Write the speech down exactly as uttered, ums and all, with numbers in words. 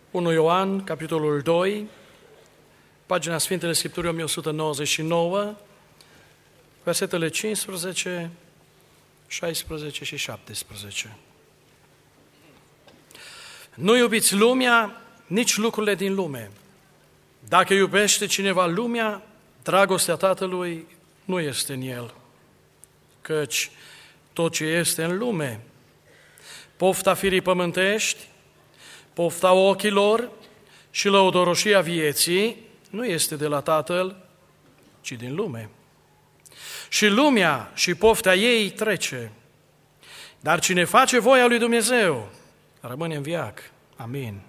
unu Ioan, capitolul doi, pagina Sfintele Scripturii o mie o sută nouăzeci și nouă, versetele cincisprezece, șaisprezece și șaptesprezece. Nu iubiți lumea, nici lucrurile din lume. Dacă iubește cineva lumea, dragostea Tatălui nu este în el. Căci tot ce este în lume, pofta firii pământești, pofta ochilor și lăudoroșia vieții, nu este de la Tatăl, ci din lume. Și lumea și pofta ei trece, dar cine face voia lui Dumnezeu rămâne în veac. Amin.